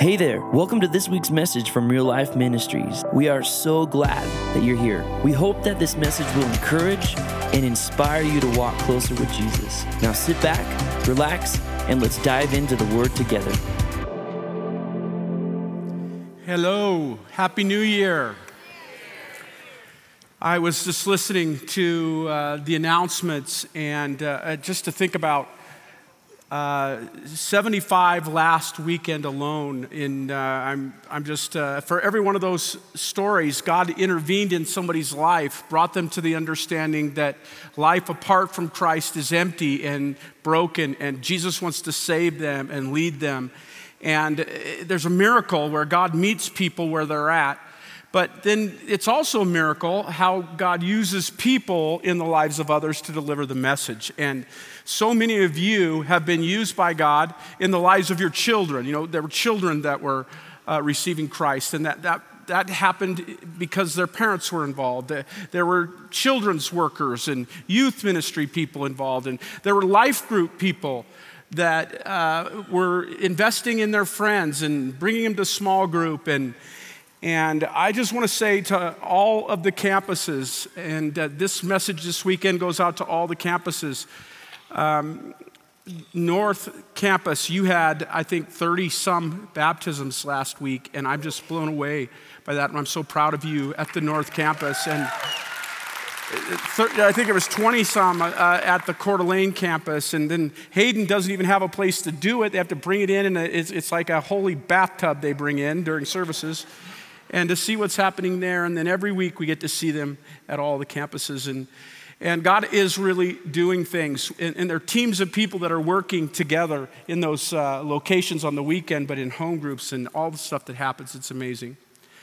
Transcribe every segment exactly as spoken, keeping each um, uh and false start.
Hey there, welcome to this week's message from Real Life Ministries. We are so glad that you're here. We hope that this message will encourage and inspire you to walk closer with Jesus. Now sit back, relax, and let's dive into the Word together. Hello, Happy New Year. I was just listening to uh, the announcements and uh, just to think about uh, seventy-five last weekend alone. In uh, I'm I'm just uh, for every one of those stories, God intervened in somebody's life, brought them to the understanding that life apart from Christ is empty and broken, and Jesus wants to save them and lead them. And there's a miracle where God meets people where they're at. But then it's also a miracle how God uses people in the lives of others to deliver the message. And so many of you have been used by God in the lives of your children. You know, there were children that were uh, receiving Christ, and that, that, that happened because their parents were involved. There were children's workers and youth ministry people involved, and there were life group people that uh, were investing in their friends and bringing them to small group. And And I just want to say to all of the campuses, and uh, this message this weekend goes out to all the campuses. Um, North Campus, you had, I think, thirty-some baptisms last week, and I'm just blown away by that, and I'm so proud of you at the North Campus. And I think it was twenty-some uh, at the Coeur d'Alene campus, and then Hayden doesn't even have a place to do it. They have to bring it in, and it's, it's like a holy bathtub they bring in during services. And to see what's happening there, and then every week we get to see them at all the campuses. And, and God is really doing things. And, and there are teams of people that are working together in those uh, locations on the weekend, but in home groups and all the stuff that happens. It's amazing.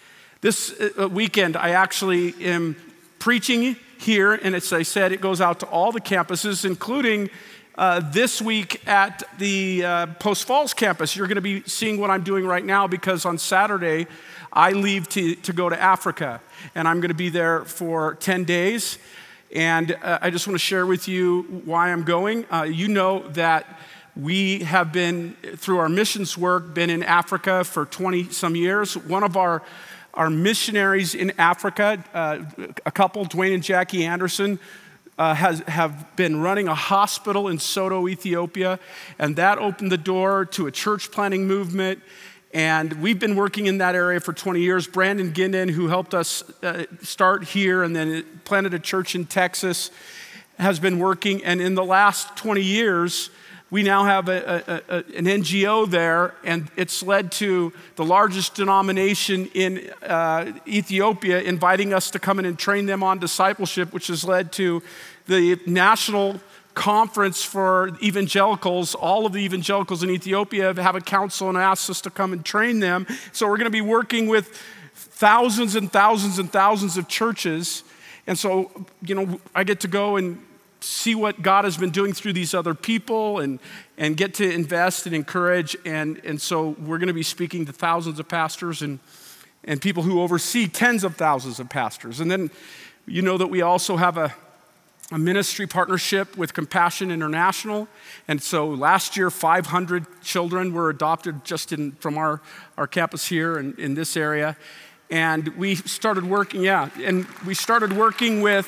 This uh, weekend, I actually am preaching here, and as I said, it goes out to all the campuses, including uh, this week at the uh, Post Falls campus. You're going to be seeing what I'm doing right now, because on Saturday, I leave to, to go to Africa, and I'm going to be there for ten days. And uh, I just want to share with you why I'm going. Uh, you know that we have been, through our missions work, been in Africa for twenty some years. One of our, our missionaries in Africa, uh, a couple, Dwayne and Jackie Anderson, Uh, has, have been running a hospital in Soto, Ethiopia, and that opened the door to a church planting movement. And we've been working in that area for twenty years. Brandon Ginden, who helped us uh, start here and then planted a church in Texas, has been working. And in the last twenty years, we now have a, a, a, an N G O there, and it's led to the largest denomination in uh, Ethiopia inviting us to come in and train them on discipleship, which has led to the national conference for evangelicals. All of the evangelicals in Ethiopia have a council and asked us to come and train them. So we're going to be working with thousands and thousands and thousands of churches. And so, you know, I get to go and see what God has been doing through these other people and, and get to invest and encourage. And, and so we're going to be speaking to thousands of pastors and, and people who oversee tens of thousands of pastors. And then you know that we also have a, a ministry partnership with Compassion International. And so last year, five hundred children were adopted just in from our, our campus here in, in this area. And we started working, yeah, and we started working with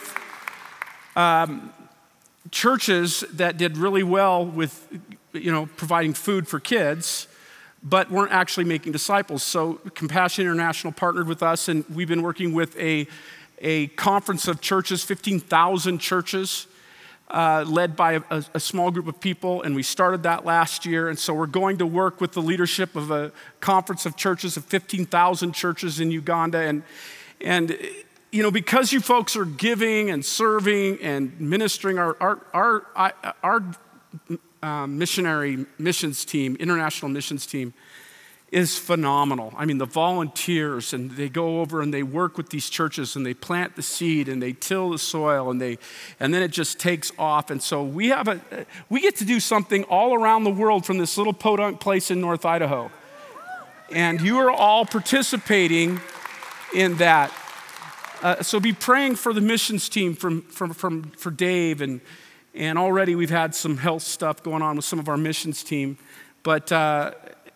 um, churches that did really well with, you know, providing food for kids, but weren't actually making disciples. So Compassion International partnered with us, and we've been working with a, a conference of churches, fifteen thousand churches, uh, led by a, a small group of people, and we started that last year. And so we're going to work with the leadership of a conference of churches of fifteen thousand churches in Uganda. And, and you know, because you folks are giving and serving and ministering, our our our our uh, missionary missions team, international missions team, is phenomenal. I mean, the volunteers, and they go over and they work with these churches, and they plant the seed, and they till the soil, and they, and then it just takes off. And so we have a, we get to do something all around the world from this little podunk place in North Idaho, and you are all participating in that. Uh, so be praying for the missions team from, from, from, for Dave, and, and already we've had some health stuff going on with some of our missions team. But uh,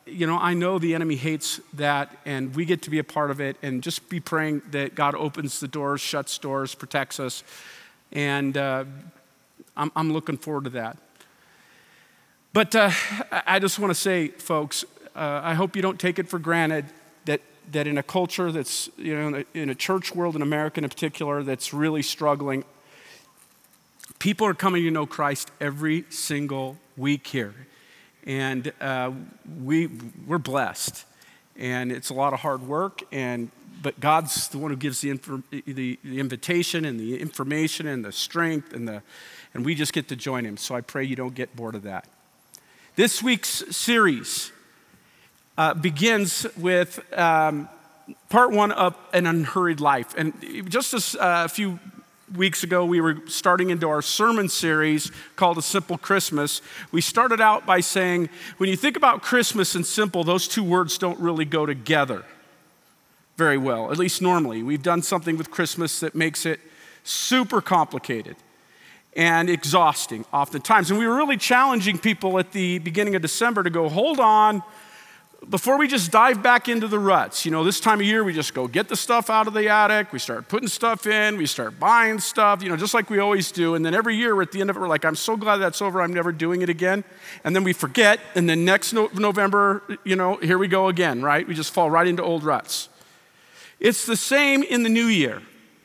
you know, I know the enemy hates that, and we get to be a part of it, and just be praying that God opens the doors, shuts doors, protects us, and uh, I'm, I'm looking forward to that. But uh, I just want to say, folks, uh, I hope you don't take it for granted that that in a culture that's, you know, in a, in a church world in America in particular that's really struggling, people are coming to know Christ every single week here. And uh, we, we're blessed. And it's a lot of hard work, and but God's the one who gives the, infor, the, the invitation and the information and the strength, and, the, and we just get to join him. So I pray you don't get bored of that. This week's series uh, begins with um, part one of An Unhurried Life. And just a uh, few weeks ago, we were starting into our sermon series called A Simple Christmas. We started out by saying, when you think about Christmas and simple, those two words don't really go together very well, at least normally. We've done something with Christmas that makes it super complicated and exhausting oftentimes. And we were really challenging people at the beginning of December to go, hold on, before we just dive back into the ruts. You know, this time of year, we just go get the stuff out of the attic, we start putting stuff in, we start buying stuff, you know, just like we always do. And then every year, at the end of it, we're like, I'm so glad that's over, I'm never doing it again. And then we forget, and then next no- November, you know, here we go again, right? We just fall right into old ruts. It's the same in the new year.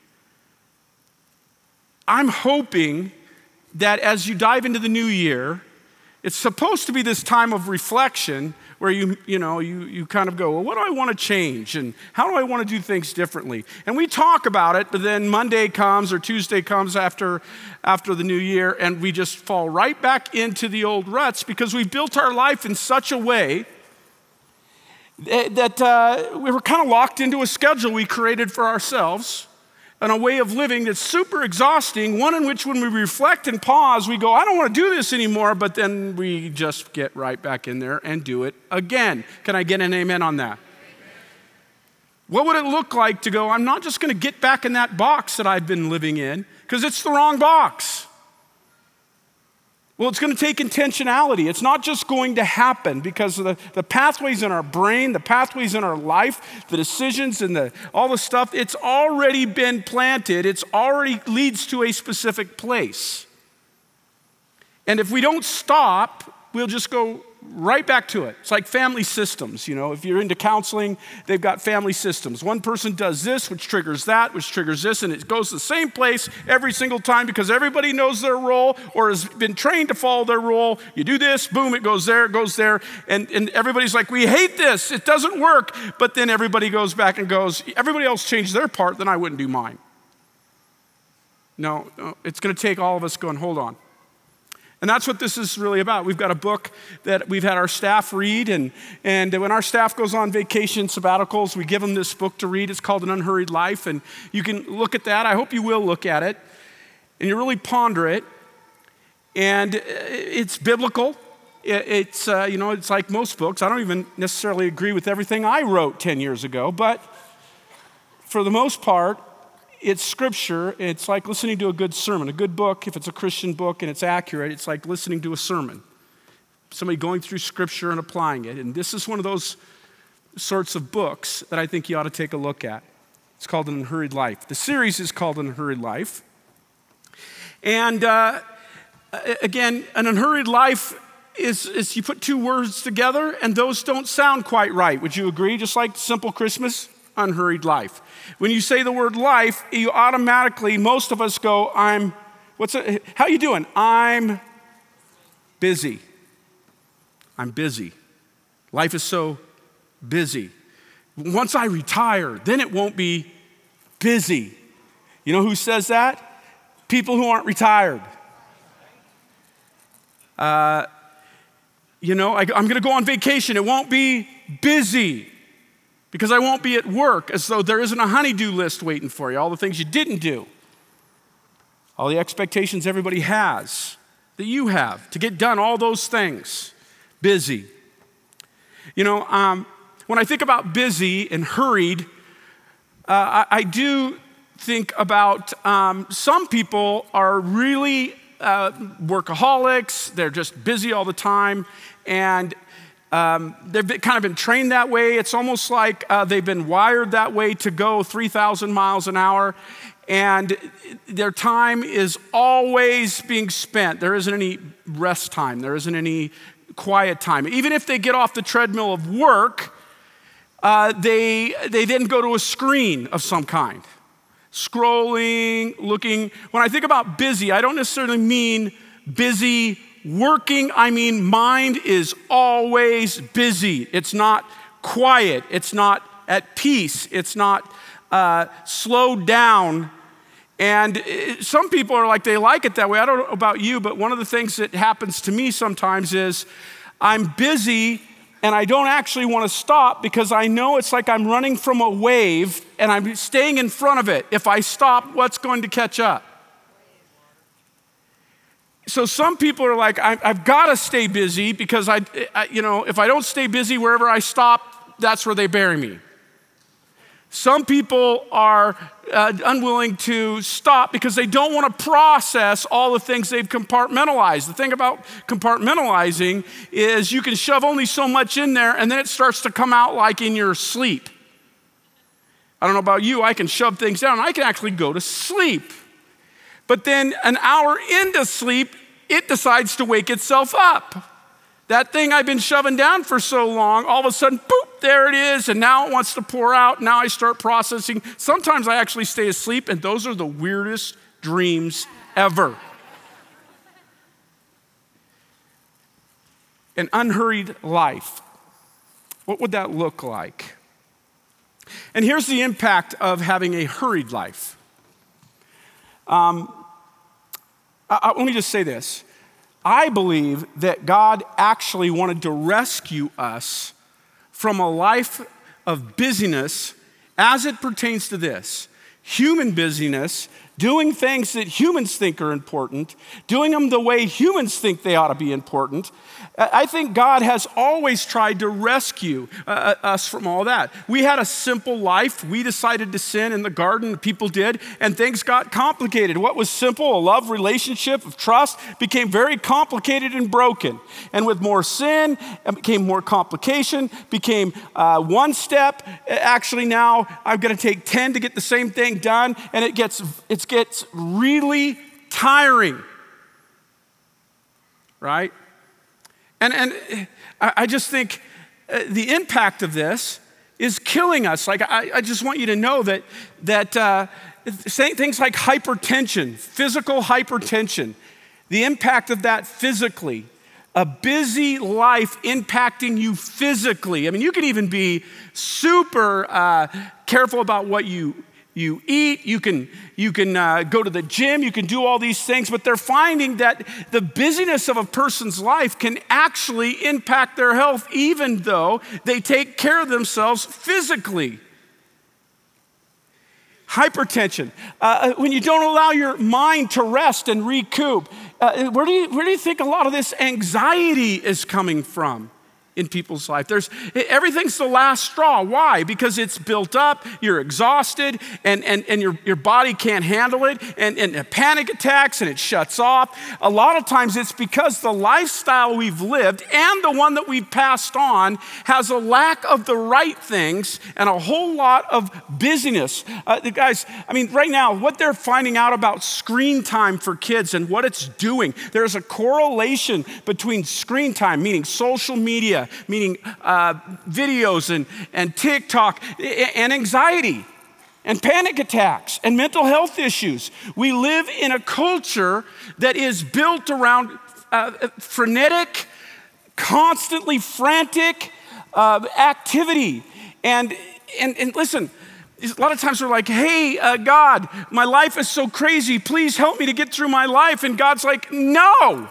I'm hoping that as you dive into the new year, it's supposed to be this time of reflection where you, you know, you, you kind of go, well, what do I want to change? And how do I want to do things differently? And we talk about it, but then Monday comes or Tuesday comes after, after the new year, and we just fall right back into the old ruts because we built our life in such a way that uh, we were kind of locked into a schedule we created for ourselves and a way of living that's super exhausting, one in which when we reflect and pause, we go, I don't want to do this anymore, but then we just get right back in there and do it again. Can I get an amen on that? Amen. What would it look like to go, I'm not just going to get back in that box that I've been living in, because it's the wrong box. Well, it's going to take intentionality. It's not just going to happen because of the, the pathways in our brain, the pathways in our life, the decisions and the, all the stuff, it's already been planted. It's already leads to a specific place. And if we don't stop, we'll just go right back to it. It's like family systems. You know, if you're into counseling, they've got family systems. One person does this, which triggers that, which triggers this, and it goes to the same place every single time because everybody knows their role or has been trained to follow their role. You do this, boom, it goes there, it goes there, and, and everybody's like, we hate this, it doesn't work. But then everybody goes back and goes, everybody else changed their part, then I wouldn't do mine. No, no, it's going to take all of us going, hold on. And that's what this is really about. We've got a book that we've had our staff read, and, and when our staff goes on vacation sabbaticals, we give them this book to read. It's called An Unhurried Life, and you can look at that. I hope you will look at it, and you really ponder it. And it's biblical. It's, uh, you know, it's like most books. I don't even necessarily agree with everything I wrote ten years ago, but for the most part, it's scripture. It's like listening to a good sermon. A good book, if it's a Christian book and it's accurate, it's like listening to a sermon. Somebody going through scripture and applying it. And this is one of those sorts of books that I think you ought to take a look at. It's called An Unhurried Life. The series is called An Unhurried Life. And uh, again, an unhurried life is, is you put two words together and those don't sound quite right. Would you agree? Just like Simple Christmas, unhurried life. When you say the word life, you automatically, most of us go, I'm, what's it, how you doing? I'm busy. I'm busy. Life is so busy. Once I retire, then it won't be busy. You know who says that? People who aren't retired. Uh, you know, I, I'm going to go on vacation. It won't be busy. Because I won't be at work, as though there isn't a honey-do list waiting for you, all the things you didn't do, all the expectations everybody has, that you have, to get done all those things. Busy. You know, um, when I think about busy and hurried, uh, I, I do think about um, some people are really uh, workaholics, they're just busy all the time, and Um, they've been, kind of been trained that way. It's almost like uh, they've been wired that way to go three thousand miles an hour. And their time is always being spent. There isn't any rest time. There isn't any quiet time. Even if they get off the treadmill of work, uh, they, they then go to a screen of some kind. Scrolling, looking. When I think about busy, I don't necessarily mean busy working. I mean mind is always busy. It's not quiet. It's not at peace. It's not uh, slowed down. And it, some people are like, they like it that way. I don't know about you, but one of the things that happens to me sometimes is I'm busy and I don't actually want to stop because I know it's like I'm running from a wave and I'm staying in front of it. If I stop, what's going to catch up? So some people are like, I've got to stay busy because I, I, you know, if I don't stay busy wherever I stop, that's where they bury me. Some people are uh, unwilling to stop because they don't want to process all the things they've compartmentalized. The thing about compartmentalizing is you can shove only so much in there and then it starts to come out like in your sleep. I don't know about you, I can shove things down and I can actually go to sleep. But then an hour into sleep, it decides to wake itself up. That thing I've been shoving down for so long, all of a sudden, boop, there it is, and now it wants to pour out. Now I start processing. Sometimes I actually stay asleep, and those are the weirdest dreams ever. An unhurried life. What would that look like? And here's the impact of having a hurried life. Um, I, I, let me just say this. I believe that God actually wanted to rescue us from a life of busyness as it pertains to this. Human busyness, doing things that humans think are important, doing them the way humans think they ought to be important. I think God has always tried to rescue uh, us from all that. We had a simple life. We decided to sin in the garden, people did, and things got complicated. What was simple, a love relationship of trust, became very complicated and broken. And with more sin, it became more complication, became uh, one step. Actually now, I'm gonna take ten to get the same thing done, and it gets, it gets really tiring, right? And, and I just think the impact of this is killing us. Like, I, I just want you to know that, that uh, things like hypertension, physical hypertension, the impact of that physically, a busy life impacting you physically. I mean, you can even be super uh, careful about what you You eat, you can, you can uh, go to the gym, you can do all these things, but they're finding that the busyness of a person's life can actually impact their health even though they take care of themselves physically. Hypertension, uh, when you don't allow your mind to rest and recoup, uh, where do you, where do you think a lot of this anxiety is coming from? In people's life. There's everything's the last straw. Why? Because it's built up, you're exhausted, and, and, and your, your body can't handle it, and, and panic attacks, and it shuts off. A lot of times it's because the lifestyle we've lived and the one that we've passed on has a lack of the right things and a whole lot of busyness. Uh, the guys, I mean, right now, what they're finding out about screen time for kids and what it's doing, there's a correlation between screen time, meaning social media, meaning uh, videos and, and TikTok, and anxiety and panic attacks and mental health issues. We live in a culture that is built around uh, frenetic, constantly frantic uh, activity. And, and, and listen, a lot of times we're like, hey, uh, God, my life is so crazy. Please help me to get through my life. And God's like, no.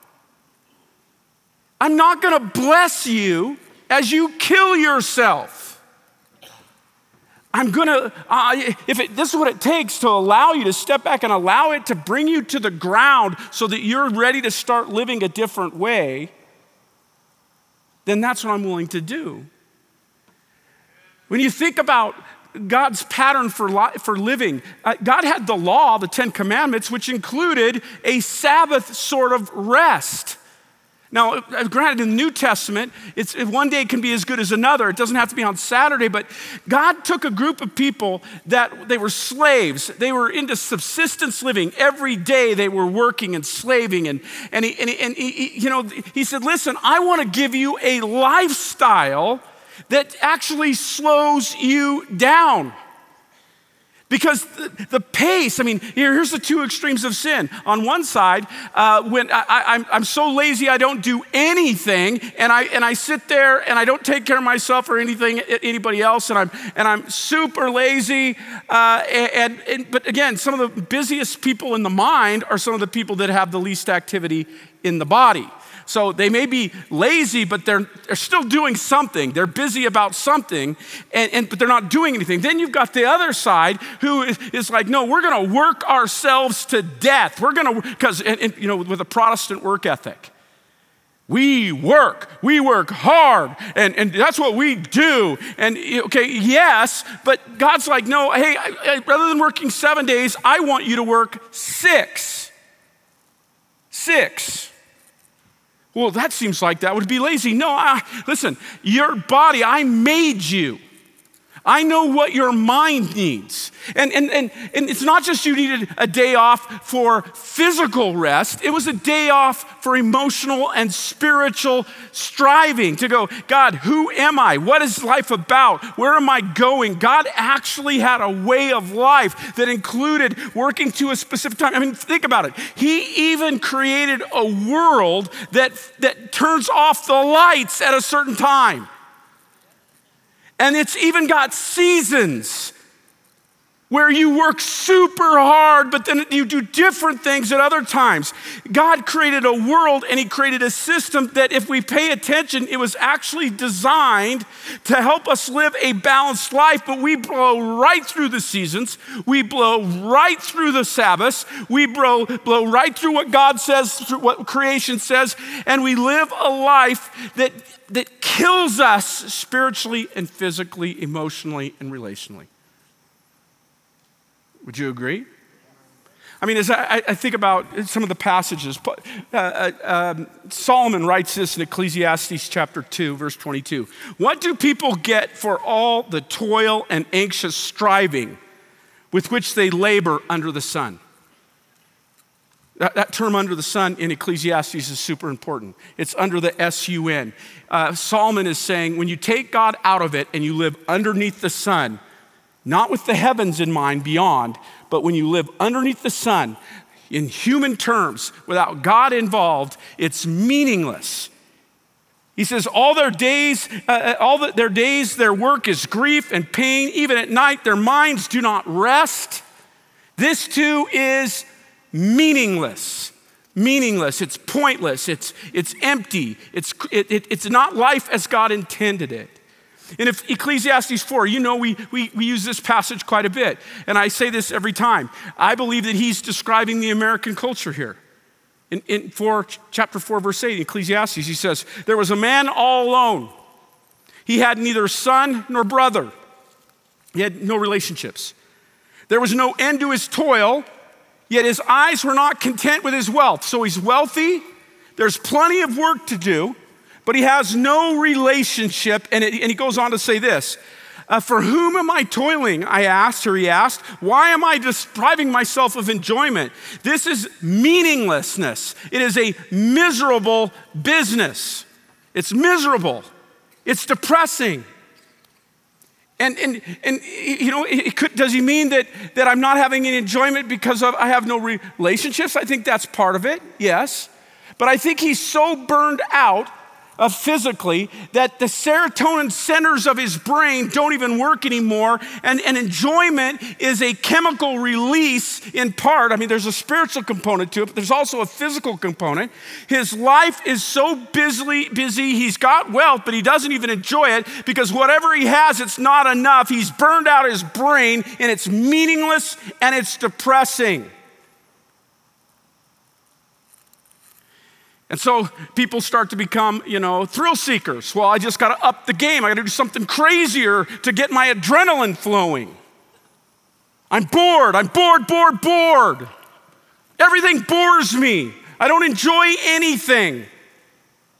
I'm not gonna bless you as you kill yourself. I'm gonna, uh, if it, this is what it takes to allow you to step back and allow it to bring you to the ground so that you're ready to start living a different way, then that's what I'm willing to do. When you think about God's pattern for, li- for living, uh, God had the law, the Ten Commandments, which included a Sabbath sort of rest. Now, granted, in the New Testament, it's, one day can be as good as another. It doesn't have to be on Saturday, but God took a group of people that they were slaves. They were into subsistence living. Every day they were working and slaving. And, and, he, and, he, and he, you know, he said, listen, I want to give you a lifestyle that actually slows you down. Because the, the pace, I mean, here, here's the two extremes of sin. On one side, uh, when I, I, I'm, I'm so lazy I don't do anything, and I and I sit there and I don't take care of myself or anything, anybody else, and I'm and I'm super lazy. Uh, and, and but again, some of the busiest people in the mind are some of the people that have the least activity in the body. So they may be lazy, but they're, they're still doing something. They're busy about something, and, and but they're not doing anything. Then you've got the other side who is, is like, no, we're going to work ourselves to death. We're going to, because, and, and, you know, with a Protestant work ethic. We work, we work hard, and, and that's what we do. And okay, yes, but God's like, no, hey, I, I, rather than working seven days, I want you to work six. Six. Well, that seems like that would be lazy. No, I, listen, your body, I made you. I know what your mind needs. And, and, and, and it's not just you needed a day off for physical rest. It was a day off for emotional and spiritual striving to go, God, who am I? What is life about? Where am I going? God actually had a way of life that included working to a specific time. I mean, think about it. He even created a world that, that turns off the lights at a certain time. And it's even got seasons where you work super hard, but then you do different things at other times. God created a world and he created a system that if we pay attention, it was actually designed to help us live a balanced life, but we blow right through the seasons. We blow right through the Sabbaths. We blow, blow right through what God says, through what creation says, and we live a life that, that kills us spiritually and physically, emotionally, and relationally. Would you agree? I mean, as I, I think about some of the passages, uh, uh, um, Solomon writes this in Ecclesiastes chapter two, verse twenty-two. What do people get for all the toil and anxious striving with which they labor under the sun? That, that term under the sun in Ecclesiastes is super important. It's under the S U N. Uh, Solomon is saying when you take God out of it and you live underneath the sun, not with the heavens in mind beyond, but when you live underneath the sun, in human terms, without God involved, it's meaningless. He says all their days, uh, all the, their days, their work is grief and pain. Even at night, their minds do not rest. This too is meaningless. Meaningless. It's pointless. It's it's empty. It's it, it, it's not life as God intended it. And if Ecclesiastes four, you know we, we, we use this passage quite a bit. And I say this every time. I believe that he's describing the American culture here. In, in four, chapter four, verse eight, in Ecclesiastes, he says, there was a man all alone. He had neither son nor brother. He had no relationships. There was no end to his toil, yet his eyes were not content with his wealth. So he's wealthy. There's plenty of work to do. But he has no relationship, and, it, and he goes on to say this, uh, for whom am I toiling, I asked, or he asked, why am I depriving myself of enjoyment? This is meaninglessness. It is a miserable business. It's miserable. It's depressing. And, and, and you know, it could, does he mean that, that I'm not having any enjoyment because of, I have no relationships? I think that's part of it, yes. But I think he's so burned out Uh, physically, that the serotonin centers of his brain don't even work anymore, and, and enjoyment is a chemical release in part. I mean, there's a spiritual component to it, but there's also a physical component. His life is so busy, busy, he's got wealth, but he doesn't even enjoy it because whatever he has, it's not enough. He's burned out his brain, and it's meaningless, and it's depressing. And so people start to become, you know, thrill seekers. Well, I just got to up the game. I got to do something crazier to get my adrenaline flowing. I'm bored. I'm bored, bored, bored. Everything bores me. I don't enjoy anything.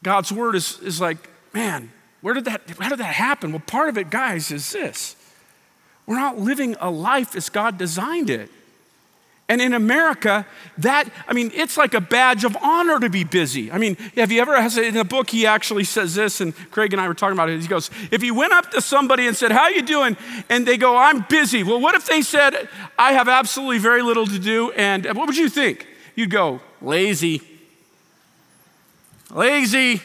God's word is, is like, man, where did that, how did that happen? Well, part of it, guys, is this. We're not living a life as God designed it. And in America, that, I mean, it's like a badge of honor to be busy. I mean, have you ever, in the book, he actually says this, and Craig and I were talking about it. He goes, if you went up to somebody and said, how you doing? And they go, I'm busy. Well, what if they said, I have absolutely very little to do? And what would you think? You'd go, lazy. Lazy.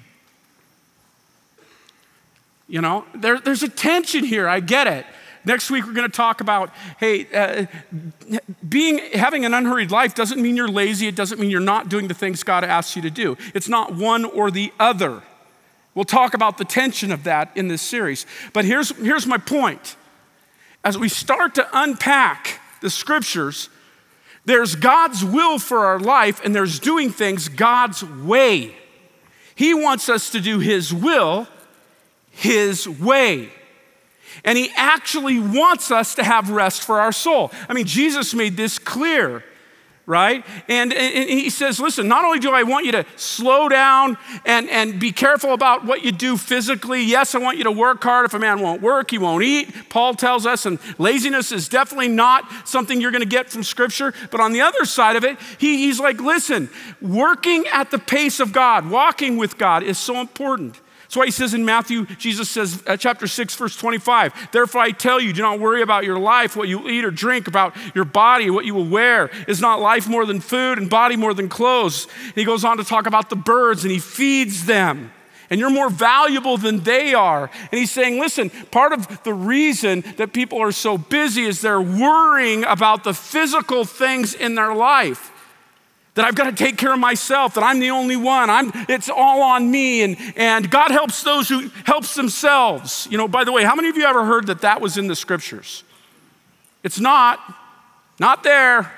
You know, there, there's a tension here. I get it. Next week, we're going to talk about, hey, uh, being having an unhurried life doesn't mean you're lazy. It doesn't mean you're not doing the things God asks you to do. It's not one or the other. We'll talk about the tension of that in this series. But here's, here's my point. As we start to unpack the scriptures, there's God's will for our life, and there's doing things God's way. He wants us to do his will, his way. And he actually wants us to have rest for our soul. I mean, Jesus made this clear, right? And, and he says, listen, not only do I want you to slow down and, and be careful about what you do physically. Yes, I want you to work hard. If a man won't work, he won't eat. Paul tells us, and laziness is definitely not something you're going to get from Scripture. But on the other side of it, he, he's like, listen, working at the pace of God, walking with God is so important. That's why he says in Matthew, Jesus says, uh, chapter six, verse twenty-five, therefore I tell you, do not worry about your life, what you eat or drink, about your body, what you will wear. Is not life more than food and body more than clothes? And he goes on to talk about the birds, and he feeds them. And you're more valuable than they are. And he's saying, listen, part of the reason that people are so busy is they're worrying about the physical things in their life. That I've got to take care of myself, that I'm the only one, I'm, it's all on me, and, and God helps those who helps themselves. You know, by the way, how many of you ever heard that that was in the scriptures? It's not, not there.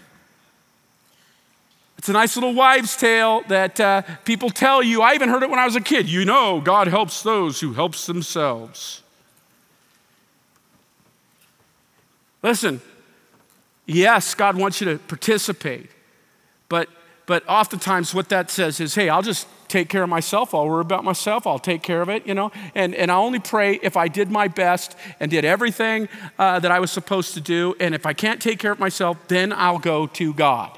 It's a nice little wives' tale that uh, people tell you. I even heard it when I was a kid. You know, God helps those who helps themselves. Listen, yes, God wants you to participate. But but oftentimes what that says is, hey, I'll just take care of myself. I'll worry about myself. I'll take care of it, you know. And, and I only pray if I did my best and did everything uh, that I was supposed to do. And if I can't take care of myself, then I'll go to God.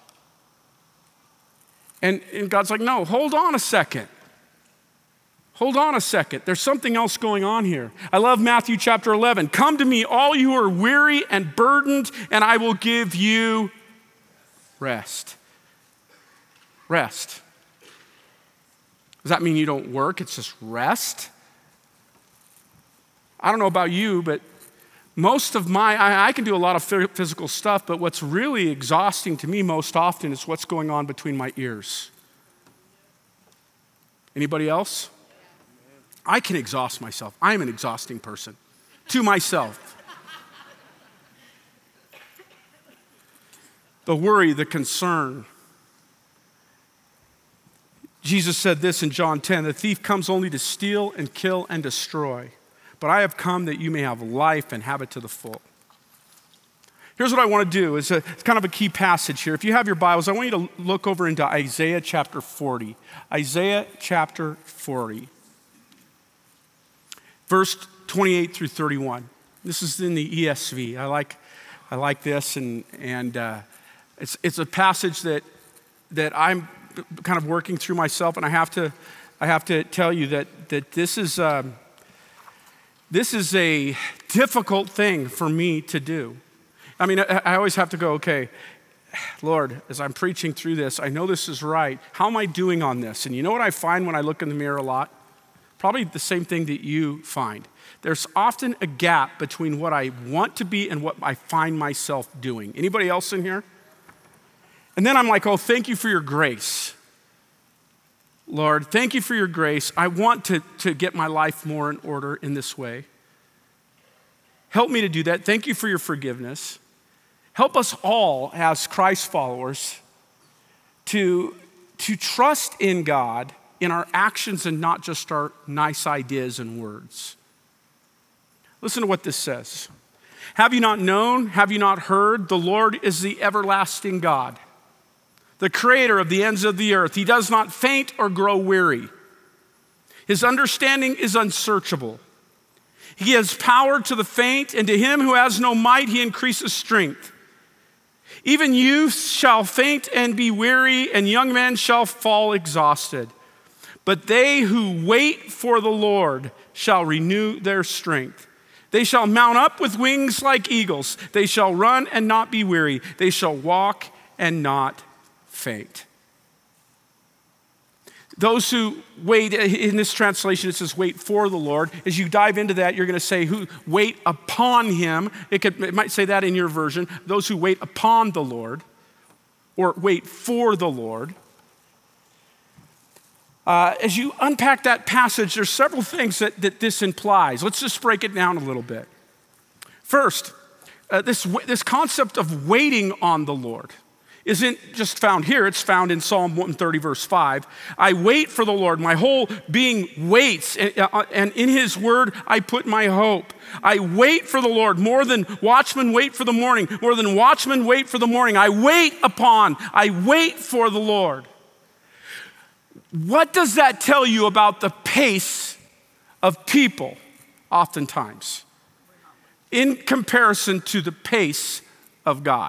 And, and God's like, no, hold on a second. Hold on a second. There's something else going on here. I love Matthew chapter eleven. Come to me, all you who are weary and burdened, and I will give you rest. Rest. Does that mean you don't work? It's just rest? I don't know about you, but most of my, I, I can do a lot of physical stuff, but what's really exhausting to me most often is what's going on between my ears. Anybody else? I can exhaust myself. I'm an exhausting person to myself. The worry, the concern. Jesus said this in John ten, the thief comes only to steal and kill and destroy, but I have come that you may have life and have it to the full. Here's what I want to do. It's, a, it's kind of a key passage here. If you have your Bibles, I want you to look over into Isaiah chapter forty. Isaiah chapter forty. Verse twenty-eight through thirty-one. This is in the E S V. I like, I like this, and, and uh, it's, it's a passage that, that I'm kind of working through myself, and I have to, I have to tell you that, that this is, um, this is a difficult thing for me to do. I mean, I, I always have to go, okay, Lord, as I'm preaching through this, I know this is right. How am I doing on this? And you know what I find when I look in the mirror a lot? Probably the same thing that you find. There's often a gap between what I want to be and what I find myself doing. Anybody else in here? And then I'm like, oh, thank you for your grace. Lord, thank you for your grace. I want to, to get my life more in order in this way. Help me to do that. Thank you for your forgiveness. Help us all as Christ followers to, to trust in God in our actions and not just our nice ideas and words. Listen to what this says. Have you not known? Have you not heard? The Lord is the everlasting God, the creator of the ends of the earth. He does not faint or grow weary. His understanding is unsearchable. He gives power to the faint, and to him who has no might, he increases strength. Even youth shall faint and be weary, and young men shall fall exhausted. But they who wait for the Lord shall renew their strength. They shall mount up with wings like eagles. They shall run and not be weary. They shall walk and not faint. Those who wait, in this translation it says wait for the Lord. As you dive into that, you're going to say who wait upon him. It, could, it might say that in your version. Those who wait upon the Lord or wait for the Lord. Uh, as you unpack that passage, there's several things that, that this implies. Let's just break it down a little bit. First, uh, this, this concept of waiting on the Lord isn't just found here, it's found in Psalm one thirty, verse five. I wait for the Lord, my whole being waits, and, uh, and in his word I put my hope. I wait for the Lord more than watchmen wait for the morning, more than watchmen wait for the morning. I wait upon, I wait for the Lord. What does that tell you about the pace of people, oftentimes, in comparison to the pace of God?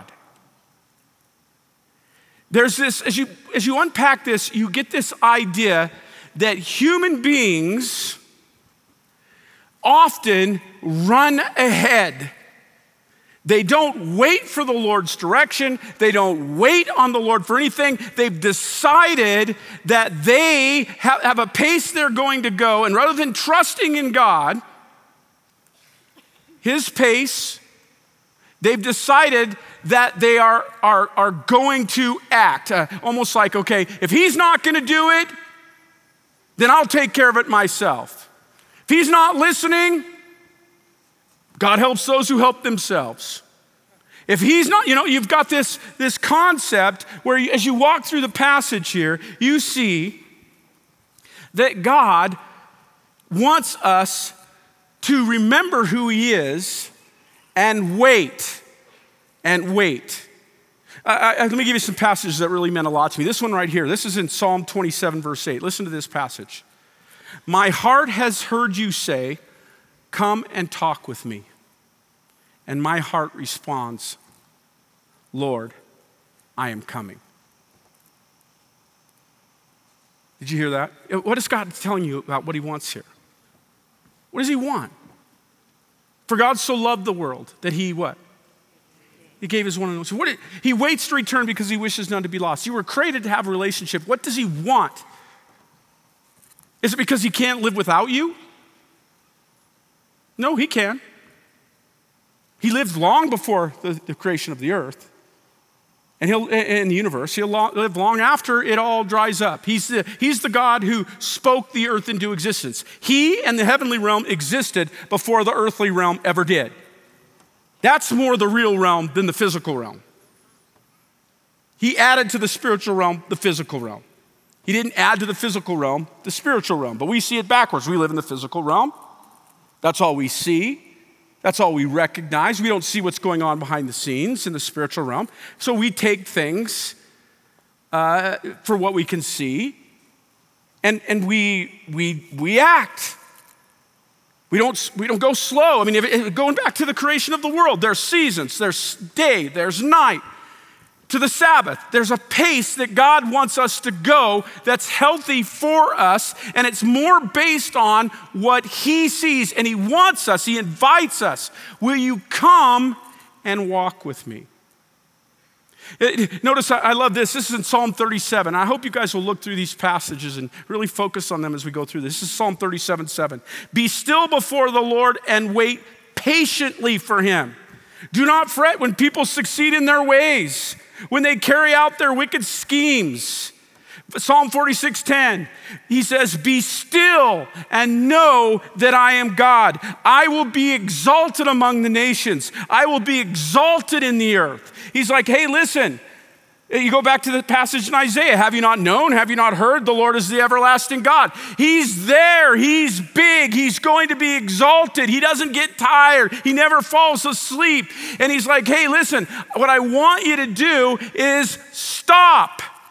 There's this, as you, as you unpack this, you get this idea that human beings often run ahead. They don't wait for the Lord's direction. They don't wait on the Lord for anything. They've decided that they have, have a pace they're going to go, and rather than trusting in God, his pace, they've decided that they are, are, are going to act. Uh, almost like, okay, if he's not gonna do it, then I'll take care of it myself. If he's not listening, God helps those who help themselves. If he's not, you know, you've got this, this concept where you, as you walk through the passage here, you see that God wants us to remember who he is and wait. And wait. I, I, let me give you some passages that really meant a lot to me. This one right here, this is in Psalm twenty-seven, verse eight. Listen to this passage. My heart has heard you say, come and talk with me. And my heart responds, Lord, I am coming. Did you hear that? What is God telling you about what he wants here? What does he want? For God so loved the world that he what? He gave his one and only son. What did, he waits to return because he wishes none to be lost. You were created to have a relationship. What does he want? Is it because he can't live without you? No, he can. He lived long before the, the creation of the earth and he'll in the universe. He'll live long after it all dries up. He's the, he's the God who spoke the earth into existence. He and the heavenly realm existed before the earthly realm ever did. That's more the real realm than the physical realm. He added to the spiritual realm the physical realm. He didn't add to the physical realm the spiritual realm, but we see it backwards. We live in the physical realm. That's all we see. That's all we recognize. We don't see what's going on behind the scenes in the spiritual realm. So we take things uh, for what we can see, and, and we, we, we act. We don't, we don't go slow. I mean, if, if, going back to the creation of the world, there's seasons, there's day, there's night. To the Sabbath, there's a pace that God wants us to go that's healthy for us, and it's more based on what he sees, and he wants us, he invites us. Will you come and walk with me? It, notice, I, I love this. This is in Psalm thirty-seven. I hope you guys will look through these passages and really focus on them as we go through this. This is Psalm thirty-seven, seven. Be still before the Lord and wait patiently for him. Do not fret when people succeed in their ways, when they carry out their wicked schemes. Psalm forty-six, ten, he says, be still and know that I am God. I will be exalted among the nations. I will be exalted in the earth. He's like, hey, listen, you go back to the passage in Isaiah. Have you not known? Have you not heard? The Lord is the everlasting God. He's there. He's big. He's going to be exalted. He doesn't get tired. He never falls asleep. And he's like, hey, listen, what I want you to do is stop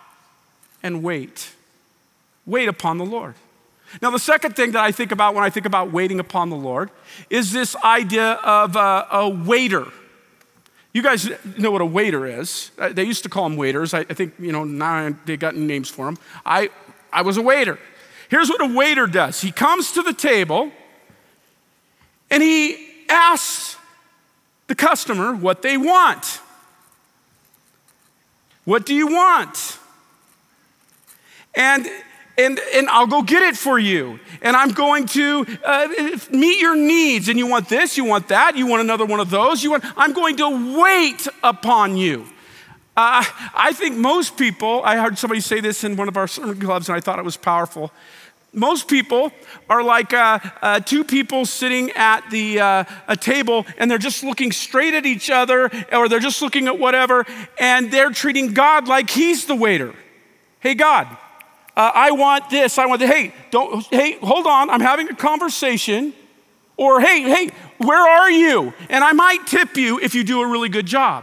and wait. Wait upon the Lord. Now, the second thing that I think about when I think about waiting upon the Lord is this idea of a, a waiter. You guys know what a waiter is. They used to call them waiters. I, I think, you know, now they got names for them. I, I was a waiter. Here's what a waiter does. He comes to the table and he asks the customer what they want. What do you want? And And, and I'll go get it for you. And I'm going to uh, meet your needs. And you want this, you want that, you want another one of those. You want, I'm going to wait upon you. Uh, I think most people, I heard somebody say this in one of our sermon clubs and I thought it was powerful. Most people are like uh, uh, two people sitting at the uh, a table and they're just looking straight at each other or they're just looking at whatever and they're treating God like he's the waiter. Hey, God. Uh, I want this, I want that. Hey, don't, hey, hold on, I'm having a conversation. Or, hey, hey, where are you? And I might tip you if you do a really good job.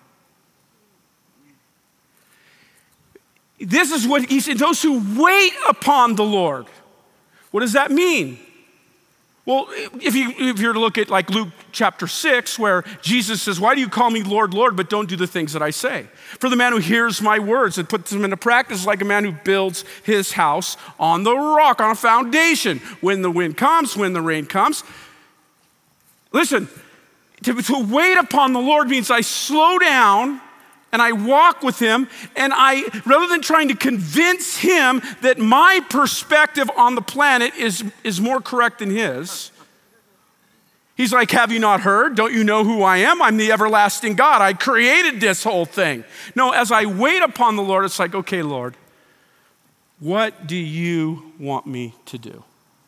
This is what he said, those who wait upon the Lord. What does that mean? Well, if you if you're to look at like Luke chapter six, where Jesus says, why do you call me Lord, Lord, but don't do the things that I say? For the man who hears my words and puts them into practice is like a man who builds his house on the rock, on a foundation. When the wind comes, when the rain comes. Listen, to, to wait upon the Lord means I slow down and I walk with him, and I, rather than trying to convince him that my perspective on the planet is, is more correct than his, he's like, have you not heard? Don't you know who I am? I'm the everlasting God. I created this whole thing. No, as I wait upon the Lord, it's like, okay, Lord, what do you want me to do?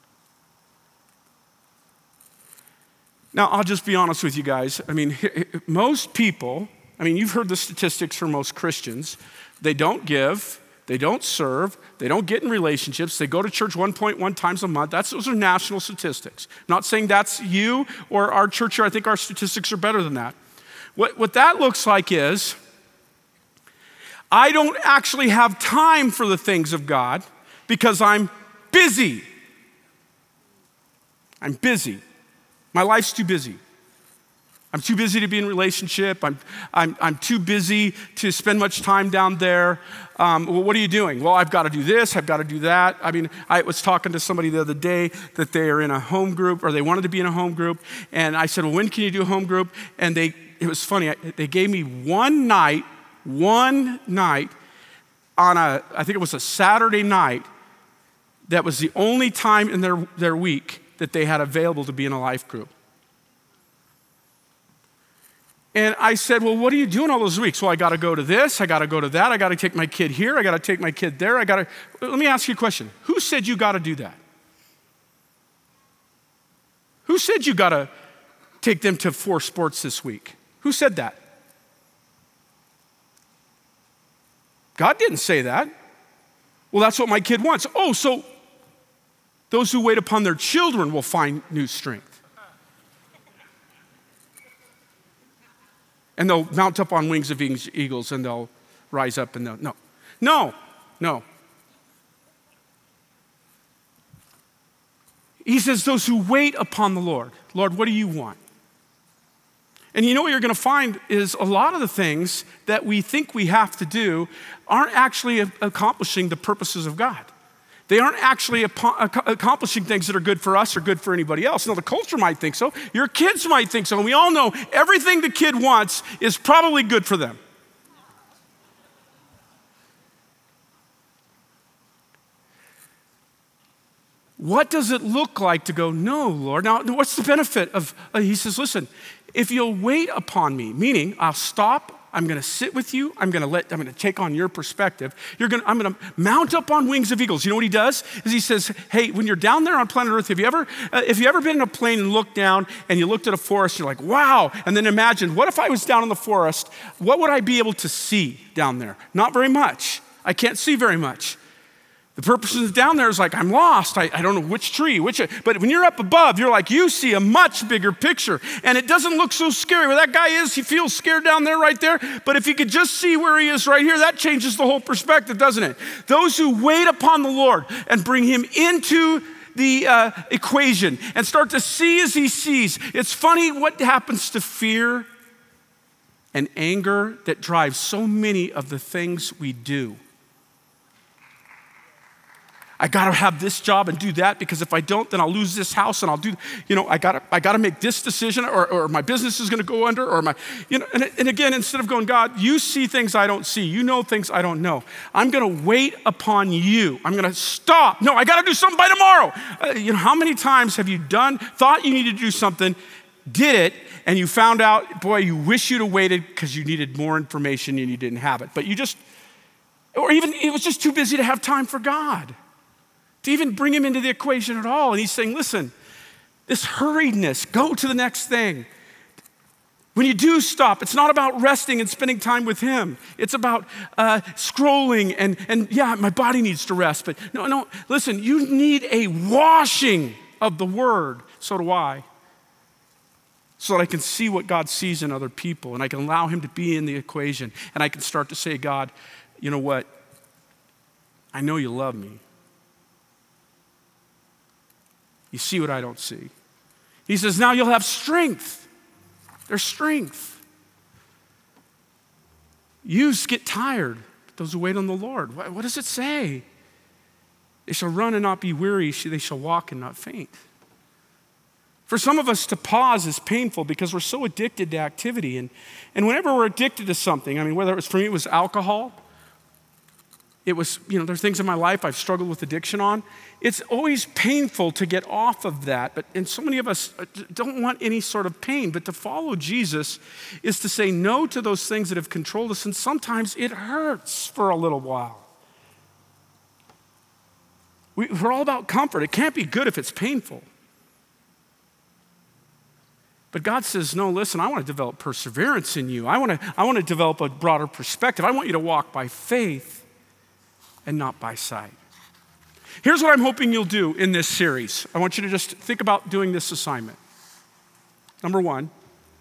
Now, I'll just be honest with you guys. I mean, most people, I mean, you've heard the statistics for most Christians. They don't give, they don't serve, they don't get in relationships, they go to church one point one times a month. That's, those are national statistics. I'm not saying that's you or our church here. I think our statistics are better than that. What, what that looks like is, I don't actually have time for the things of God because I'm busy. I'm busy. My life's too busy. I'm too busy to be in a relationship. I'm, I'm, I'm too busy to spend much time down there. Um, well, what are you doing? Well, I've got to do this. I've got to do that. I mean, I was talking to somebody the other day that they are in a home group or they wanted to be in a home group. And I said, well, when can you do a home group? And they, it was funny. They gave me one night, one night on a, I think it was a Saturday night. That was the only time in their, their week that they had available to be in a life group. And I said, well, what are you doing all those weeks? Well, I got to go to this. I got to go to that. I got to take my kid here. I got to take my kid there. I got to, let me ask you a question. Who said you got to do that? Who said you got to take them to four sports this week? Who said that? God didn't say that. Well, that's what my kid wants. Oh, so those who wait upon their children will find new strength. And they'll mount up on wings of eagles and they'll rise up and they'll, no, no, no. He says, those who wait upon the Lord. Lord, what do you want? And you know what you're going to find is a lot of the things that we think we have to do aren't actually accomplishing the purposes of God. They aren't actually accomplishing things that are good for us or good for anybody else. Now, the culture might think so. Your kids might think so. And we all know everything the kid wants is probably good for them. What does it look like to go, no, Lord? Now, what's the benefit of, uh, he says, listen, if you'll wait upon me, meaning I'll stop, I'm going to sit with you. I'm going to let, I'm going to take on your perspective. You're going to, I'm going to mount up on wings of eagles. You know what he does? Is he says, hey, when you're down there on planet Earth, have you ever, uh, have you ever been in a plane and looked down and you looked at a forest, you're like, wow. And then imagine, what if I was down in the forest? What would I be able to see down there? Not very much. I can't see very much. The person down there is like, I'm lost. I, I don't know which tree, which, but when you're up above, you're like, you see a much bigger picture. And it doesn't look so scary. Where that guy is, he feels scared down there right there. But if he could just see where he is right here, that changes the whole perspective, doesn't it? Those who wait upon the Lord and bring him into the uh, equation and start to see as he sees. It's funny what happens to fear and anger that drives so many of the things we do. I gotta have this job and do that because if I don't, then I'll lose this house and I'll do, you know, I gotta, I gotta make this decision or, or my business is gonna go under or my, you know, and, and again, instead of going, God, you see things I don't see, you know things I don't know. I'm gonna wait upon you. I'm gonna stop. No, I gotta do something by tomorrow. Uh, you know, how many times have you done, thought you needed to do something, did it, and you found out, boy, you wish you'd have waited because you needed more information and you didn't have it. But you just, or even it was just too busy to have time for God, to even bring him into the equation at all. And he's saying, listen, this hurriedness, go to the next thing. When you do stop, it's not about resting and spending time with him. It's about uh, scrolling and, and yeah, my body needs to rest. But no, no, listen, you need a washing of the word. So do I. So that I can see what God sees in other people and I can allow him to be in the equation. And I can start to say, God, you know what? I know you love me. You see what I don't see. He says, now you'll have strength. There's strength. Youths get tired, but those who wait on the Lord. What, what does it say? They shall run and not be weary. They shall walk and not faint. For some of us, to pause is painful because we're so addicted to activity. And, and whenever we're addicted to something, I mean, whether it was, for me, it was alcohol. It was, you know, there's things in my life I've struggled with addiction on. It's always painful to get off of that. But, and so many of us don't want any sort of pain. But to follow Jesus is to say no to those things that have controlled us. And sometimes it hurts for a little while. We, we're all about comfort. It can't be good if it's painful. But God says, no, listen, I want to develop perseverance in you. I want to, I want to develop a broader perspective. I want you to walk by faith and not by sight. Here's what I'm hoping you'll do in this series. I want you to just think about doing this assignment. Number one,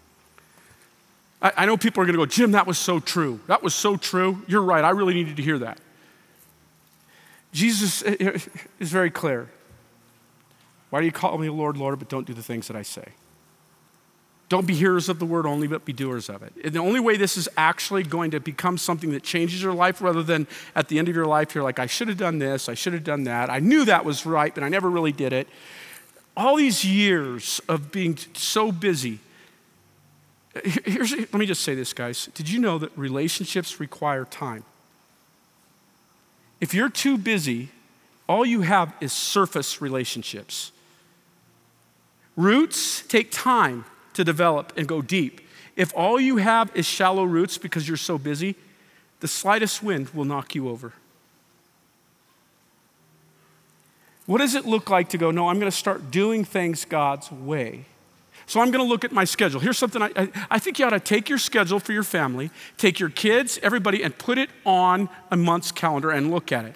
I, I know people are going to go, Jim, that was so true. That was so true. You're right. I really needed to hear that. Jesus is very clear. Why do you call me Lord, Lord, but don't do the things that I say? Don't be hearers of the word only, but be doers of it. And the only way this is actually going to become something that changes your life rather than at the end of your life, you're like, I should have done this, I should have done that. I knew that was right, but I never really did it. All these years of being so busy. Here's, let me just say this, guys. Did you know that relationships require time? If you're too busy, all you have is surface relationships. Roots take time to develop and go deep. If all you have is shallow roots because you're so busy, the slightest wind will knock you over. What does it look like to go, no, I'm going to start doing things God's way. So I'm going to look at my schedule. Here's something I, I, I think you ought to take your schedule for your family, take your kids, everybody, and put it on a month's calendar and look at it.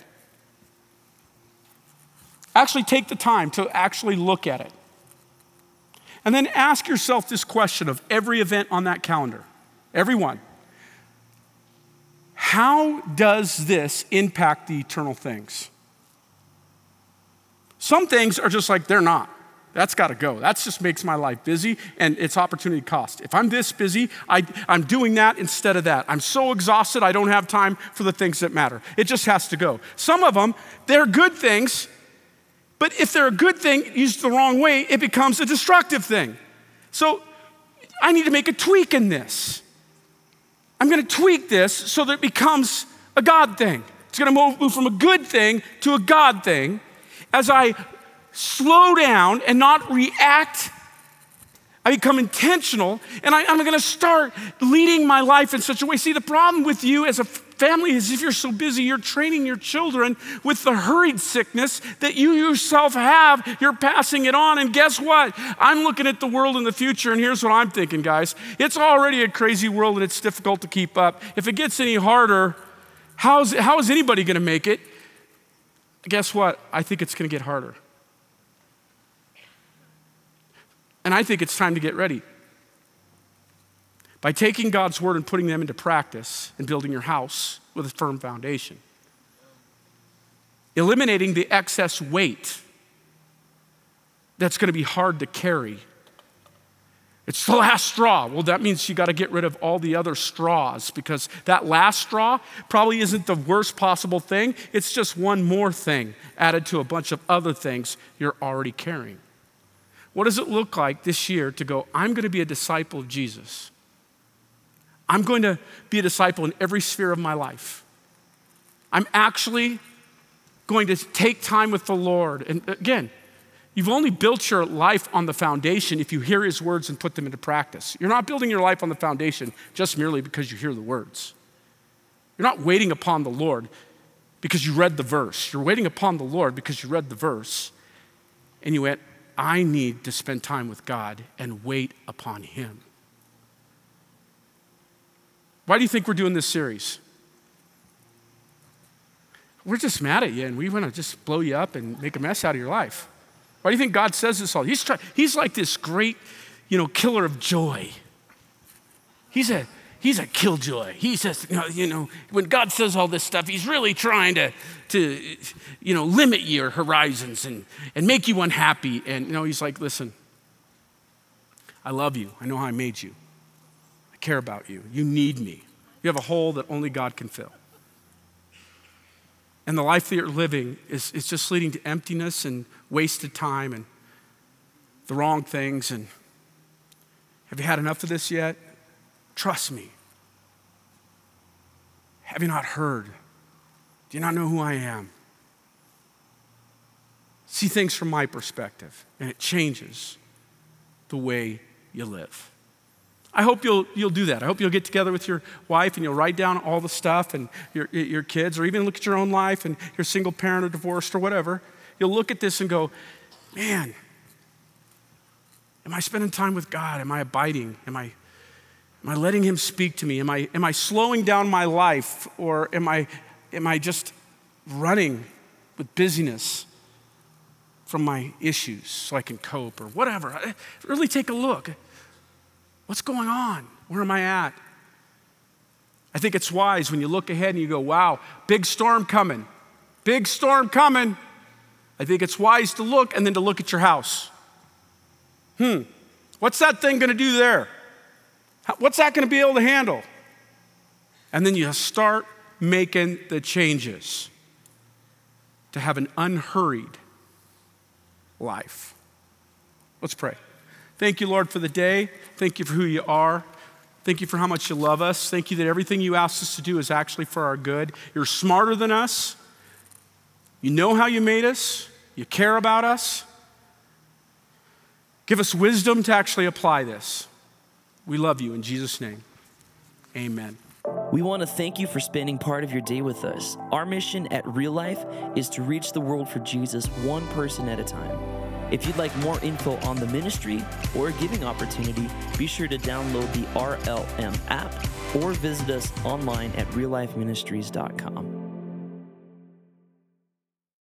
Actually take the time to actually look at it. And then ask yourself this question of every event on that calendar, every one. How does this impact the eternal things? Some things are just like, they're not. That's got to go. That just makes my life busy and it's opportunity cost. If I'm this busy, I, I'm doing that instead of that. I'm so exhausted, I don't have time for the things that matter. It just has to go. Some of them, they're good things. But if they're a good thing used the wrong way, it becomes a destructive thing. So I need to make a tweak in this. I'm going to tweak this so that it becomes a God thing. It's going to move from a good thing to a God thing as I slow down and not react. I become intentional, and I, I'm going to start leading my life in such a way. See, the problem with you as a family is if you're so busy, you're training your children with the hurried sickness that you yourself have. You're passing it on, and guess what? I'm looking at the world in the future, and here's what I'm thinking, guys. It's already a crazy world, and it's difficult to keep up. If it gets any harder, how's, how is anybody going to make it? guess what? I think it's going to get harder. And I think it's time to get ready. By taking God's word and putting them into practice and building your house with a firm foundation. Eliminating the excess weight that's going to be hard to carry. It's the last straw. Well, that means you got to get rid of all the other straws, because that last straw probably isn't the worst possible thing. It's just one more thing added to a bunch of other things you're already carrying. What does it look like this year to go, I'm going to be a disciple of Jesus? I'm going to be a disciple in every sphere of my life. I'm actually going to take time with the Lord. And again, you've only built your life on the foundation if you hear his words and put them into practice. You're not building your life on the foundation just merely because you hear the words. You're not waiting upon the Lord because you read the verse. You're waiting upon the Lord because you read the verse and you went, I need to spend time with God and wait upon him. Why do you think we're doing this series? We're just mad at you and we want to just blow you up and make a mess out of your life. Why do you think God says this all? He's try, He's like this great, you know, killer of joy. He's a he's a killjoy. He says, you know, you know, when God says all this stuff, he's really trying to, to you know, limit your horizons and, and make you unhappy. And, you know, he's like, listen, I love you. I know how I made you. I care about you. You need me. You have a hole that only God can fill. And the life that you're living is, is just leading to emptiness and wasted time and the wrong things. And have you had enough of this yet? Trust me. Have you not heard? Do you not know who I am? See things from my perspective, and it changes the way you live. I hope you'll you'll do that. I hope you'll get together with your wife and you'll write down all the stuff and your your kids, or even look at your own life and you're single parent or divorced or whatever. You'll look at this and go, man, am I spending time with God? Am I abiding? Am I am I letting him speak to me? Am I am I slowing down my life, or am I am I just running with busyness from my issues so I can cope or whatever? Really take a look. What's going on? Where am I at? I think it's wise when you look ahead and you go, wow, big storm coming. Big storm coming. I think it's wise to look and then to look at your house. Hmm, what's that thing gonna do there? What's that gonna be able to handle? And then you start making the changes to have an unhurried life. Let's pray. Thank you, Lord, for the day. Thank you for who you are. Thank you for how much you love us. Thank you that everything you asked us to do is actually for our good. You're smarter than us. You know how you made us. You care about us. Give us wisdom to actually apply this. We love you in Jesus' name. Amen. We want to thank you for spending part of your day with us. Our mission at Real Life is to reach the world for Jesus one person at a time. If you'd like more info on the ministry or a giving opportunity, be sure to download the R L M app or visit us online at real life ministries dot com.